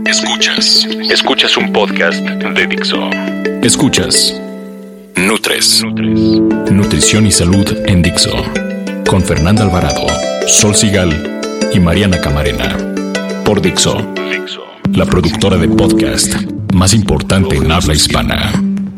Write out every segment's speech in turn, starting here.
Escuchas un podcast de Dixo. Escuchas Nutres. Nutrición y salud en Dixo. Con Fernanda Alvarado, Sol Sigal y Mariana Camarena. Por Dixo, la productora de podcast más importante en habla hispana.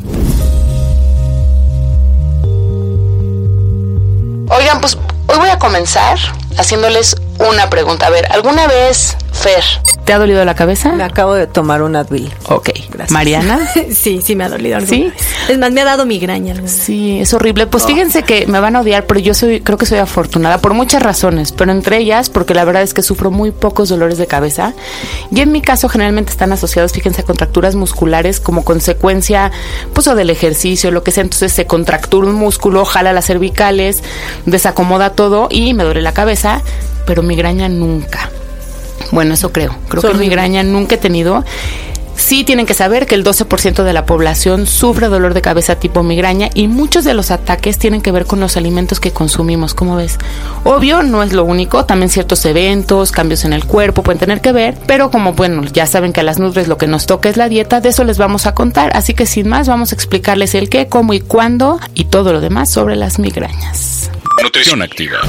Oigan, pues hoy voy a comenzar haciéndoles una pregunta. A ver, ¿alguna vez, Fer, te ha dolido la cabeza? Me acabo de tomar un Advil. Ok, gracias. ¿Mariana? Sí, me ha dolido alguna ¿Sí? vez. Es más, me ha dado migraña. Sí, es horrible. Pues fíjense que me van a odiar, pero yo creo que soy afortunada por muchas razones, pero entre ellas porque la verdad es que sufro muy pocos dolores de cabeza y en mi caso generalmente están asociados, fíjense, a contracturas musculares como consecuencia, pues, o del ejercicio, lo que sea. Entonces se contractura un músculo, jala las cervicales, desacomoda todo y me duele la cabeza, pero migraña nunca. Bueno, eso creo que migraña nunca he tenido. Sí tienen que saber que el 12% de la población sufre dolor de cabeza tipo migraña y muchos de los ataques tienen que ver con los alimentos que consumimos, ¿cómo ves? Obvio, no es lo único, también ciertos eventos, cambios en el cuerpo pueden tener que ver, pero como, bueno, ya saben que a las Nutres lo que nos toca es la dieta, de eso les vamos a contar, así que sin más vamos a explicarles el qué, cómo y cuándo y todo lo demás sobre las migrañas. Nutrición activa.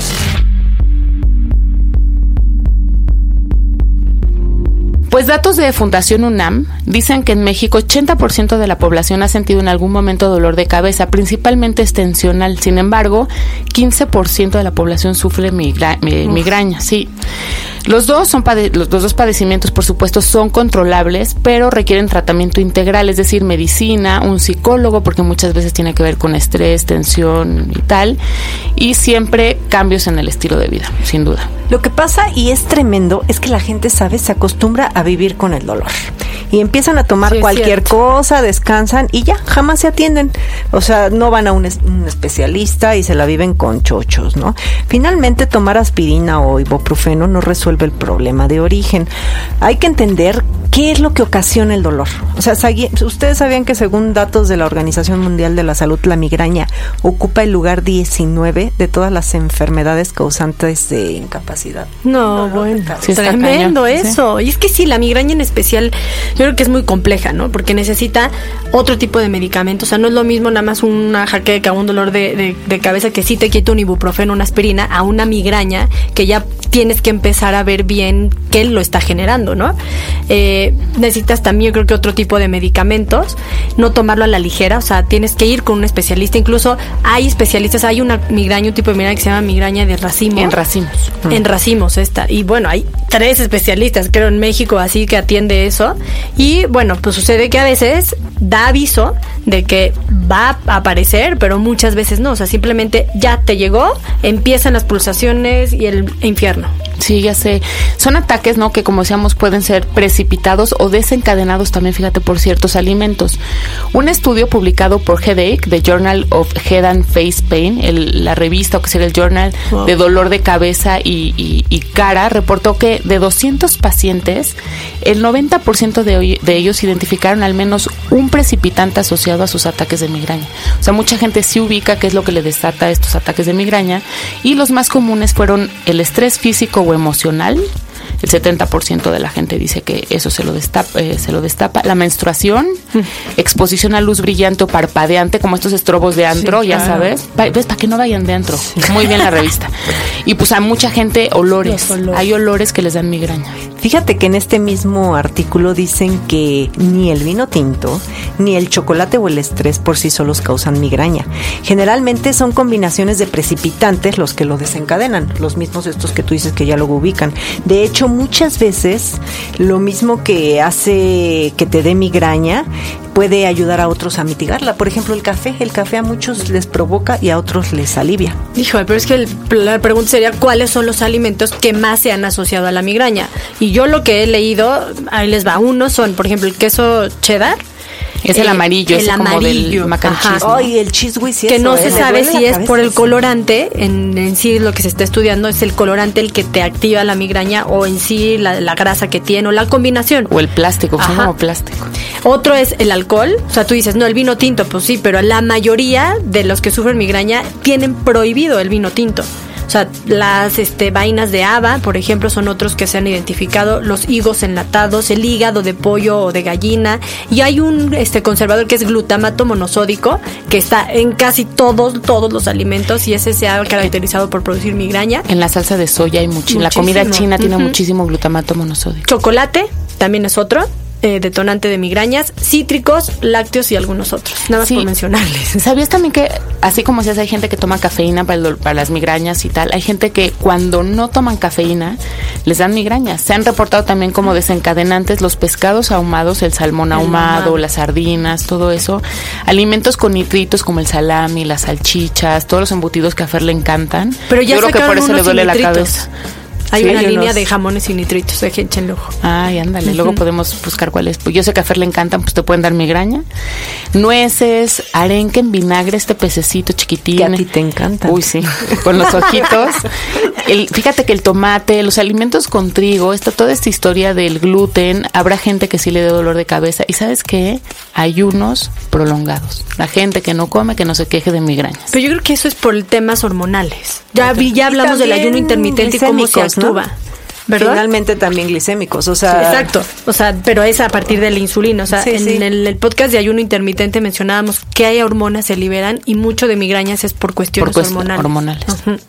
Pues datos de Fundación UNAM dicen que en México 80% de la población ha sentido en algún momento dolor de cabeza, principalmente extensional. Sin embargo, 15% de la población sufre migraña, sí. Los dos padecimientos, por supuesto, son controlables, pero requieren tratamiento integral, es decir, medicina, un psicólogo, porque muchas veces tiene que ver con estrés, tensión y tal, y siempre cambios en el estilo de vida, sin duda. Lo que pasa, y es tremendo, es que la gente, ¿sabes?, se acostumbra a vivir con el dolor. Y empiezan a tomar cualquier cosa, descansan y ya, jamás se atienden. O sea, no van a un especialista y se la viven con chochos, ¿no? Finalmente, tomar aspirina o ibuprofeno no resuelve el problema de origen. Hay que entender qué es lo que ocasiona el dolor. O sea, ustedes sabían que según datos de la Organización Mundial de la Salud, la migraña ocupa el lugar 19 de todas las enfermedades causantes de incapacidad. No, bueno, sí, tremendo eso. ¿Sí? Y es que sí, la migraña en especial, yo creo que es muy compleja, ¿no? Porque necesita otro tipo de medicamentos. O sea, no es lo mismo nada más una jaqueca, un dolor de cabeza que sí te quita un ibuprofeno, una aspirina, a una migraña que ya tienes que empezar a ver bien qué lo está generando, ¿no? Necesitas también, yo creo que otro tipo de medicamentos, no tomarlo a la ligera, o sea, tienes que ir con un especialista. Incluso hay especialistas, hay un tipo de migraña que se llama migraña de racimo. En racimos. En racimos esta. Y bueno, hay 3 especialistas, creo, en México, así que atiende eso. Y bueno, pues sucede que a veces da aviso de que va a aparecer, pero muchas veces no. O sea, simplemente ya te llegó, empiezan las pulsaciones y el infierno. Sí, ya sé. Son ataques, ¿no?, que como decíamos pueden ser precipitados o desencadenados también, fíjate, por ciertos alimentos. Un estudio publicado por Headache, The Journal of Head and Face Pain, la revista, o que sería el Journal de Dolor de Cabeza y Cara, reportó que de 200 pacientes, el 90% de ellos identificaron al menos un precipitante asociado a sus ataques de migraña. O sea, mucha gente sí ubica qué es lo que le desata estos ataques de migraña, y los más comunes fueron el estrés físico o emocional. El 70% de la gente dice que eso se lo destapa. La menstruación, exposición a luz brillante o parpadeante, como estos estrobos de antro, sí, ya claro. ¿Sabes? ¿Ves? Para que no vayan de antro. Sí. Muy bien la revista. Y pues a mucha gente, olores. Hay olores que les dan migraña. Fíjate que en este mismo artículo dicen que ni el vino tinto, ni el chocolate o el estrés por sí solos causan migraña. Generalmente son combinaciones de precipitantes los que lo desencadenan, los mismos estos que tú dices que ya lo ubican. De hecho, muchas veces lo mismo que hace que te dé migraña puede ayudar a otros a mitigarla. Por ejemplo, el café a muchos les provoca y a otros les alivia. Híjole, pero es que la pregunta sería ¿cuáles son los alimentos que más se han asociado a la migraña? Y yo lo que he leído, ahí les va, uno son, por ejemplo, el queso cheddar. Es el amarillo, el amarillo, como del mac and cheese, ¿no? Y el cheese whiz, que no se sabe si es por el colorante, en sí lo que se está estudiando es el colorante el que te activa la migraña, o en sí la grasa que tiene, o la combinación. O el plástico, son como plástico. Otro es el alcohol, o sea, tú dices, no, el vino tinto, pues sí, pero la mayoría de los que sufren migraña tienen prohibido el vino tinto. O sea, las vainas de haba, por ejemplo, son otros que se han identificado, los higos enlatados, el hígado de pollo o de gallina, y hay un conservador que es glutamato monosódico, que está en casi todos los alimentos, y ese se ha caracterizado por producir migraña. En la salsa de soya hay muchísimo. La comida china tiene muchísimo glutamato monosódico. Chocolate también es otro detonante de migrañas, cítricos, lácteos y algunos otros, nada más por mencionarles. ¿Sabías también que, así como si hay gente que toma cafeína para las migrañas y tal, hay gente que cuando no toman cafeína les dan migrañas? Se han reportado también como desencadenantes los pescados ahumados, el salmón ahumado, las sardinas, todo eso, alimentos con nitritos como el salami, las salchichas, todos los embutidos que a Fer le encantan. Pero ya yo creo que por eso le duele la nitritos. Cabeza. Hay una línea de jamones sin nitritos, échenle ojo. Ay, ándale, luego podemos buscar cuál es. Pues yo sé que a Fer le encantan, pues te pueden dar migraña. Nueces, arenque en vinagre, pececito chiquitín. Que a ti te encanta. Uy, sí, con los ojitos. Fíjate que el tomate, los alimentos con trigo, toda esta historia del gluten, habrá gente que sí le dé dolor de cabeza. ¿Y sabes qué? Ayunos prolongados. La gente que no come, que no se queje de migrañas. Pero yo creo que eso es por temas hormonales. Ya hablamos del ayuno intermitente y cómo se actúa. ¿No? ¿Verdad? Finalmente también glicémicos, o sea... Sí, exacto, o sea, pero es a partir de la insulina, o sea, en el podcast de ayuno intermitente mencionábamos que hay hormonas se liberan y mucho de migrañas es por cuestiones hormonales.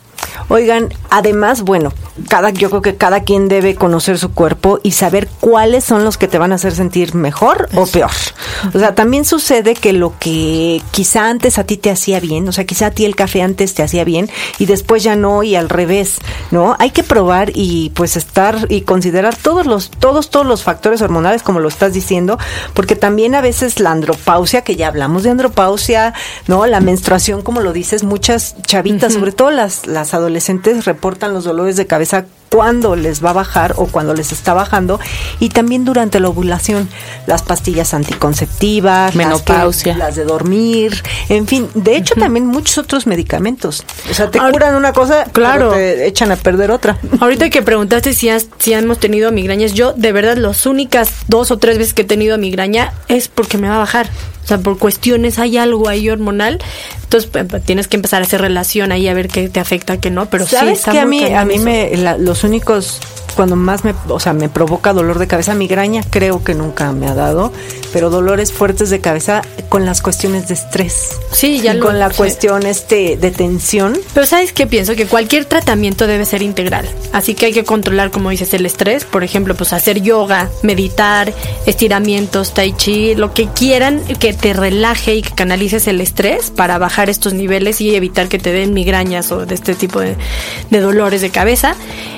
Oigan, además, bueno, yo creo que cada quien debe conocer su cuerpo y saber cuáles son los que te van a hacer sentir mejor o peor. O sea, también sucede que lo que quizá antes a ti te hacía bien, o sea, quizá a ti el café antes te hacía bien y después ya no, y al revés, ¿no? Hay que probar y pues estar y considerar todos los factores hormonales, como lo estás diciendo, porque también a veces la andropausia, que ya hablamos de andropausia, ¿no? La menstruación, como lo dices, muchas chavitas, sobre todo las adolescentes reportan los dolores de cabeza cuando les va a bajar o cuando les está bajando, y también durante la ovulación, las pastillas anticonceptivas, menopausia, las de dormir, en fin, de hecho también muchos otros medicamentos, o sea, te curan una cosa, claro, pero te echan a perder otra. Ahorita que preguntaste si hemos tenido migrañas, yo de verdad las únicas 2 o 3 veces que he tenido migraña es porque me va a bajar. O sea, por cuestiones, hay algo ahí hormonal. Entonces, tienes que empezar a hacer relación ahí a ver qué te afecta, qué no. Pero ¿sabes sí, está que a muy mí los únicos, cuando más me provoca dolor de cabeza, migraña creo que nunca me ha dado, pero dolores fuertes de cabeza con las cuestiones de estrés. Sí, ya con la cuestión de tensión. Pero ¿sabes qué pienso? Que cualquier tratamiento debe ser integral. Así que hay que controlar, como dices, el estrés. Por ejemplo, pues hacer yoga, meditar, estiramientos, tai chi, lo que quieran que te relaje y que canalices el estrés para bajar estos niveles y evitar que te den migrañas o de este tipo de dolores de cabeza.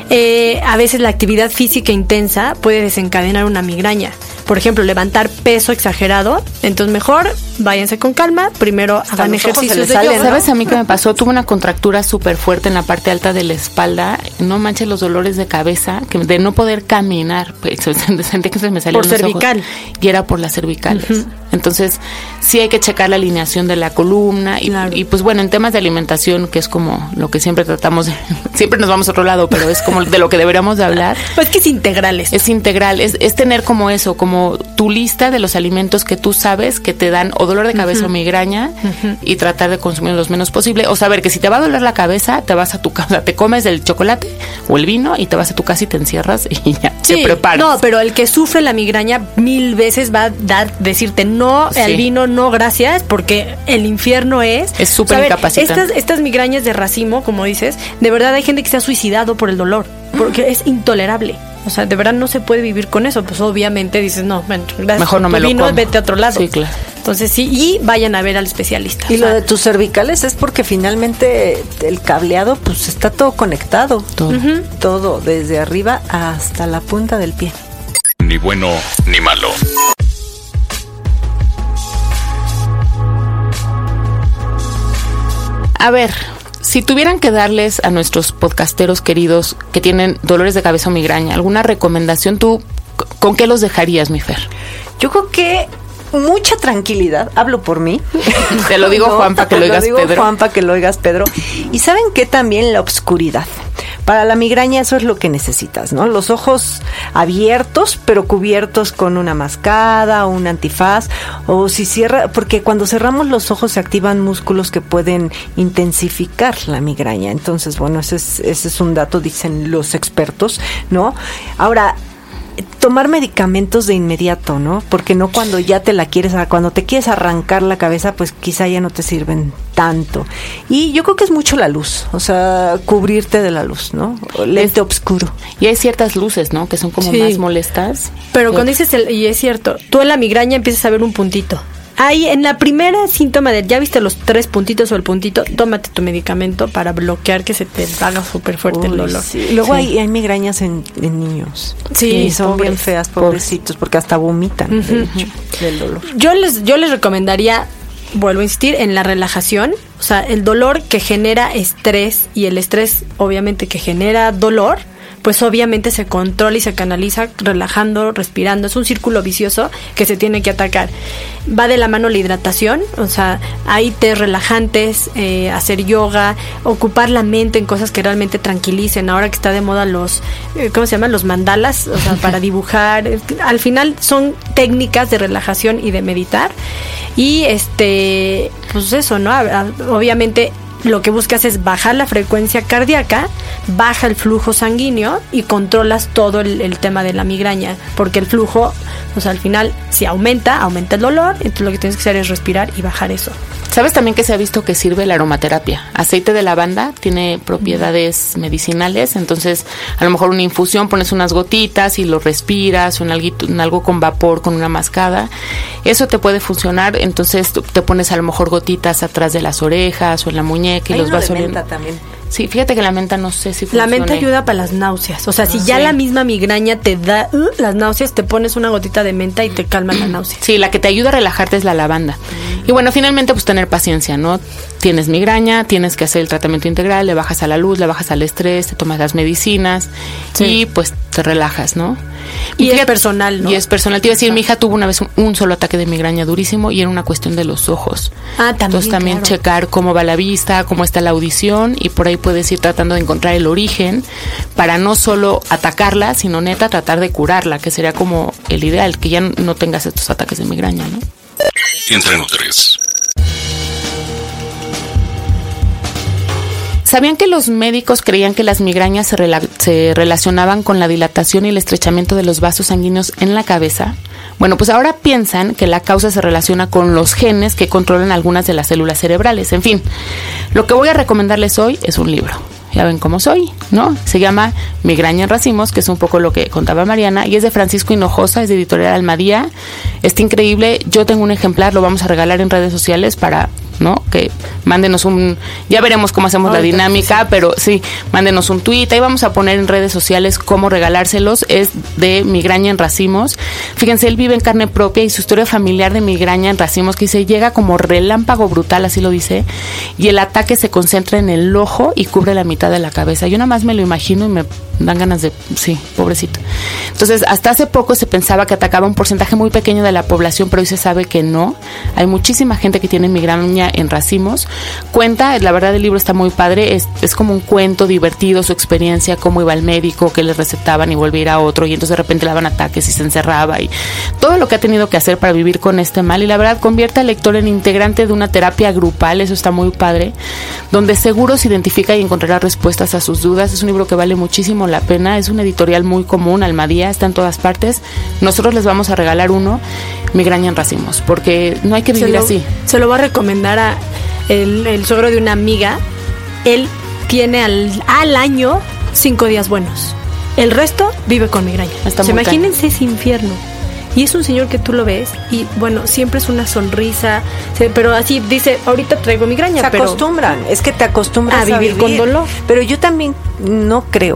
A veces la actividad física intensa puede desencadenar una migraña. Por ejemplo, levantar peso exagerado. Entonces mejor váyanse con calma. Primero hagan ejercicios de yoga. ¿Sabes a mí qué me pasó? Tuve una contractura súper fuerte en la parte alta de la espalda. No manches los dolores de cabeza, de no poder caminar. Sentía que se me salían los cervical. Ojos, y era por las cervicales. Entonces sí hay que checar la alineación de la columna. Y pues bueno, en temas de alimentación, que es como lo que siempre tratamos de... Siempre nos vamos a otro lado, pero es como de lo que deberíamos de hablar. Pues que es integral esto. Es integral, es tener como eso, como tu lista de los alimentos que tú sabes que te dan o dolor de cabeza o migraña, y tratar de consumir los menos posible, o saber que si te va a doler la cabeza, te vas a tu casa, te comes el chocolate o el vino y te vas a tu casa y te encierras y ya, te preparas. No, pero el que sufre la migraña 1000 veces va a decirte no al vino, no gracias, porque el infierno es súper incapacitante. Estas migrañas de racimo, como dices, de verdad hay gente que se ha suicidado por el dolor, porque es intolerable. O sea, de verdad no se puede vivir con eso. Pues obviamente dices, no, bueno, gracias. Mejor no me lo como. Vete a otro lado. Sí, claro. Entonces sí, y vayan a ver al especialista. Y lo de tus cervicales es porque finalmente el cableado, pues está todo conectado. Todo. Todo, desde arriba hasta la punta del pie. Ni bueno ni malo. A ver, si tuvieran que darles a nuestros podcasteros queridos que tienen dolores de cabeza o migraña alguna recomendación, ¿tú con qué los dejarías, mi Fer? Yo creo que mucha tranquilidad, hablo por mí. Te lo digo, Juan, para que lo oigas, Pedro. Juan, para que lo oigas, Pedro. Y ¿saben qué? También la obscuridad. Para la migraña eso es lo que necesitas, ¿no? Los ojos abiertos, pero cubiertos con una mascada o un antifaz, o si cierra, porque cuando cerramos los ojos se activan músculos que pueden intensificar la migraña. Entonces, bueno, ese es un dato, dicen los expertos, ¿no? Ahora, tomar medicamentos de inmediato, ¿no? Porque no cuando ya cuando te quieres arrancar la cabeza, pues quizá ya no te sirven tanto. Y yo creo que es mucho la luz, o sea, cubrirte de la luz, ¿no? Lente oscuro. Y hay ciertas luces, ¿no? Que son como más molestas. Pero cuando dices, y es cierto, tú en la migraña empiezas a ver un puntito. Ahí, en la primera síntoma de ya viste los 3 puntitos o el puntito, tómate tu medicamento para bloquear que se te haga súper fuerte el dolor. Sí. Luego hay migrañas en niños. Sí, y son bien feas, pobrecitos, porque hasta vomitan, de hecho, del dolor. Yo les recomendaría, vuelvo a insistir, en la relajación. O sea, el dolor que genera estrés y el estrés, obviamente, que genera dolor, pues obviamente se controla y se canaliza relajando, respirando. Es un círculo vicioso que se tiene que atacar. Va de la mano la hidratación, o sea, hay té relajantes, hacer yoga, ocupar la mente en cosas que realmente tranquilicen. Ahora que está de moda los, ¿cómo se llaman? Los mandalas, o sea, para dibujar. Al final son técnicas de relajación y de meditar. Y pues eso, ¿no? Obviamente lo que buscas es bajar la frecuencia cardíaca, baja el flujo sanguíneo y controlas todo el tema de la migraña, porque el flujo, o sea, al final, si aumenta el dolor, entonces lo que tienes que hacer es respirar y bajar eso. ¿Sabes también que se ha visto que sirve la aromaterapia? Aceite de lavanda tiene propiedades medicinales, entonces a lo mejor una infusión, pones unas gotitas y lo respiras, o en algo con vapor, con una mascada. Eso te puede funcionar, entonces te pones a lo mejor gotitas atrás de las orejas o en la muñeca y los vas oliendo. Menta también. Sí, fíjate que la menta no sé si funciona. La menta ayuda para las náuseas. O sea, si ya la misma migraña te da las náuseas, te pones una gotita de menta y te calma la náusea. Sí, la que te ayuda a relajarte es la lavanda. Y bueno, finalmente, pues tener paciencia, ¿no? Tienes migraña, tienes que hacer el tratamiento integral, le bajas a la luz, le bajas al estrés, te tomas las medicinas y pues te relajas, ¿no? Y es personal, ¿no? Y es personal. Te iba a decir, mi hija tuvo una vez un solo ataque de migraña durísimo y era una cuestión de los ojos. También. Entonces también claro, checar cómo va la vista, cómo está la audición, y por ahí puedes ir tratando de encontrar el origen para no solo atacarla, sino neta tratar de curarla, que sería como el ideal, que ya no tengas estos ataques de migraña, ¿no? Entre Nutres. ¿Sabían que los médicos creían que las migrañas se relacionaban con la dilatación y el estrechamiento de los vasos sanguíneos en la cabeza? Bueno, pues ahora piensan que la causa se relaciona con los genes que controlan algunas de las células cerebrales. En fin, lo que voy a recomendarles hoy es un libro. Ya ven cómo soy, ¿no? Se llama Migraña en racimos, que es un poco lo que contaba Mariana, y es de Francisco Hinojosa, es de Editorial Almadía. Está increíble. Yo tengo un ejemplar, lo vamos a regalar en redes sociales para, ¿no? Que mándenos ya veremos cómo hacemos la dinámica, sí. Pero sí, mándenos un tuit, ahí vamos a poner en redes sociales cómo regalárselos. Es de Migraña en racimos. Fíjense, él vive en carne propia y su historia familiar de migraña en racimos, que dice, llega como relámpago brutal, así lo dice, y el ataque se concentra en el ojo y cubre la mitad de la cabeza. Yo nada más me lo imagino y me dan ganas de, sí, pobrecito. Entonces, hasta hace poco se pensaba que atacaba un porcentaje muy pequeño de la población, pero hoy se sabe que no. Hay muchísima gente que tiene migraña en racimos. Cuenta, la verdad el libro está muy padre, es como un cuento divertido, su experiencia, cómo iba al médico, que le recetaban y volvía a ir a otro, y entonces de repente le daban ataques y se encerraba, y todo lo que ha tenido que hacer para vivir con este mal, y la verdad convierte al lector en integrante de una terapia grupal. Eso está muy padre, donde seguro se identifica y encontrará respuestas a sus dudas. Es un libro que vale muchísimo la pena, es una editorial muy común, Almadía, está en todas partes. Nosotros les vamos a regalar uno, Migraña en racimos, porque no hay que vivir así. Se lo va a recomendar a el suegro de una amiga. Él tiene al año 5 días buenos, el resto vive con migraña. Imagínense ese infierno. Y es un señor que tú lo ves y, bueno, siempre es una sonrisa, pero así dice, ahorita traigo migraña. Se acostumbran, es que te acostumbras a vivir con dolor. Pero yo también no creo,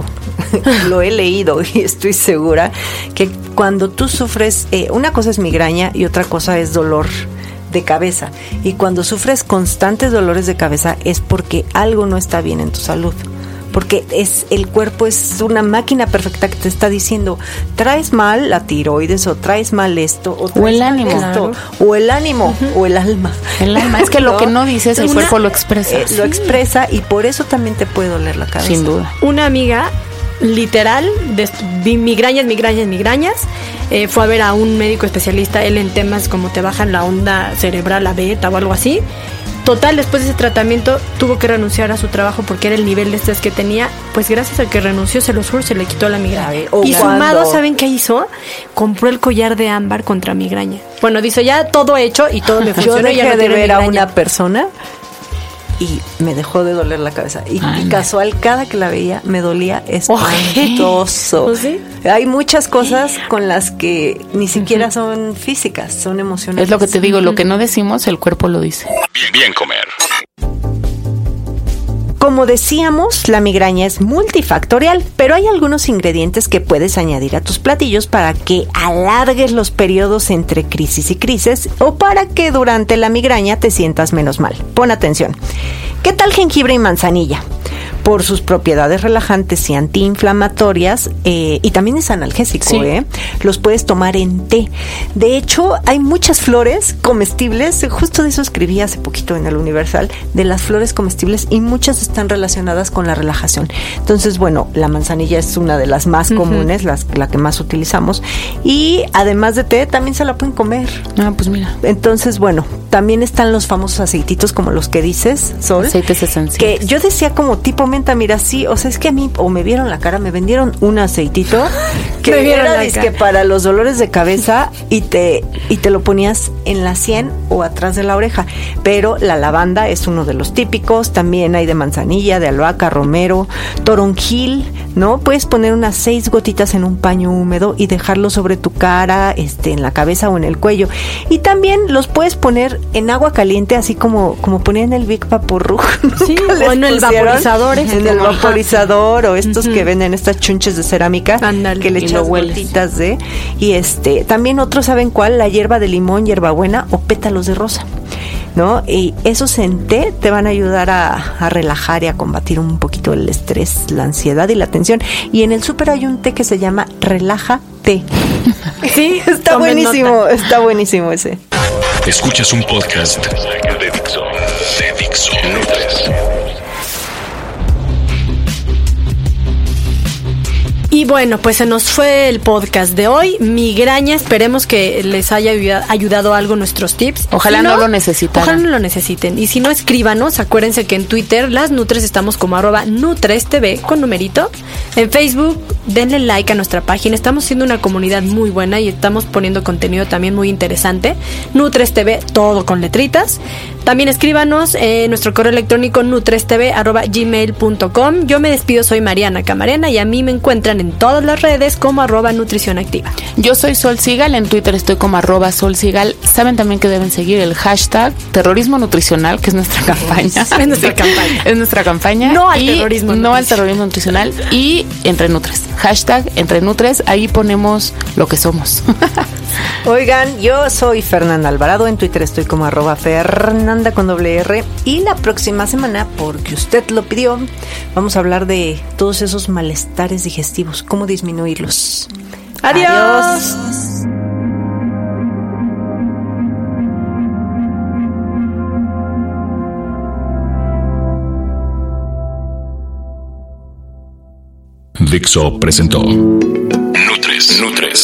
lo he leído y estoy segura, que cuando tú sufres, una cosa es migraña y otra cosa es dolor de cabeza. Y cuando sufres constantes dolores de cabeza es porque algo no está bien en tu salud. porque el cuerpo es una máquina perfecta que te está diciendo, traes mal la tiroides, o traes mal esto, o el ánimo, esto, o el ánimo, o el alma. El alma, es que lo que no dices, el cuerpo lo expresa. Lo expresa, y por eso también te puede doler la cabeza. Sin duda. Una amiga, literal, de migrañas, fue a ver a un médico especialista, él en temas como te bajan la onda cerebral, la beta o algo así. Total, después de ese tratamiento tuvo que renunciar a su trabajo porque era el nivel de estrés que tenía. Pues gracias a que renunció, se le quitó la migraña. Y sumado, ¿saben qué hizo? Compró el collar de ámbar contra migraña. Bueno, dice, ya todo hecho y todo me funcionó. Yo dejé ya no de ver migraña. a una persona y me dejó de doler la cabeza. Y casual, cada que la veía me dolía espantoso. ¿Sí? Hay muchas cosas con las que ni siquiera son físicas, son emocionales. Es lo que te digo, lo que no decimos, el cuerpo lo dice. Bien comer. Como decíamos, la migraña es multifactorial, pero hay algunos ingredientes que puedes añadir a tus platillos para que alargues los periodos entre crisis y crisis, o para que durante la migraña te sientas menos mal. Pon atención. ¿Qué tal jengibre y manzanilla? Por sus propiedades relajantes y antiinflamatorias, y también es analgésico, sí. Los puedes tomar en té. De hecho, hay muchas flores comestibles, justo de eso escribí hace poquito en el Universal, de las flores comestibles, y muchas están relacionadas con la relajación. Entonces, bueno, la manzanilla es una de las más comunes, la que más utilizamos, y además de té, también se la pueden comer. Ah, pues mira. Entonces, bueno, también están los famosos aceititos como los que dices, Sol. Aceites esenciales. Que yo decía como tipo menta, mira, sí, o sea, es que a mí, o me vieron la cara, me vendieron un aceitito que era disque para los dolores de cabeza, y te lo ponías en la sien o atrás de la oreja. Pero la lavanda es uno de los típicos, también hay de manzanilla, de albahaca, romero, toronjil, ¿no? Puedes poner unas 6 gotitas en un paño húmedo y dejarlo sobre tu cara, en la cabeza o en el cuello. Y también los puedes poner en agua caliente, así como ponían el Big Vaporub. Sí, o en el vaporizador. En el vaporizador, o estos que venden estas chunches de cerámica. Ándale, que le echas gotitas de. Y también otros, ¿saben cuál? La hierba de limón, hierbabuena o pétalos de rosa, ¿no? Y esos en té te van a ayudar a relajar y a combatir un poquito el estrés, la ansiedad y la tensión. Y en el súper hay un té que se llama Relaja Té. Sí, está buenísimo ese. Escuchas un podcast de Dixo. Nutres. Y bueno, pues se nos fue el podcast de hoy. Migraña, esperemos que les haya ayudado algo nuestros tips. Ojalá no lo necesiten. Ojalá no lo necesiten. Y si no, escríbanos. Acuérdense que en Twitter, las Nutres, estamos como @NutresTV con numerito. En Facebook, denle like a nuestra página. Estamos siendo una comunidad muy buena y estamos poniendo contenido también muy interesante. NutresTV, todo con letritas. También escríbanos en nuestro correo electrónico nutrestv@gmail.com. Yo me despido, soy Mariana Camarena, y a mí me encuentran en todas las redes como @Nutrición Activa. Yo soy Sol Sigal, en Twitter estoy como @Sol Sigal. Saben también que deben seguir el hashtag terrorismo nutricional, que es nuestra campaña. Es nuestra campaña. Es nuestra campaña. No al terrorismo nutricional. No al terrorismo nutricional. Y Entre Nutres. Hashtag Entre Nutres. Ahí ponemos lo que somos. Oigan, yo soy Fernanda Alvarado, en Twitter estoy como @Fernanda con doble R, y la próxima semana, porque usted lo pidió, vamos a hablar de todos esos malestares digestivos, cómo disminuirlos. ¡Adiós! Dixo presentó Nutres.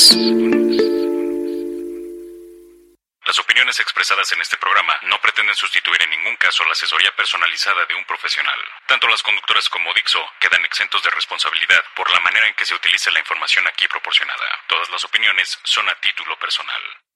Las opiniones expresadas en este programa no pretenden sustituir en ningún caso la asesoría personalizada de un profesional. Tanto las conductoras como Dixo quedan exentos de responsabilidad por la manera en que se utiliza la información aquí proporcionada. Todas las opiniones son a título personal.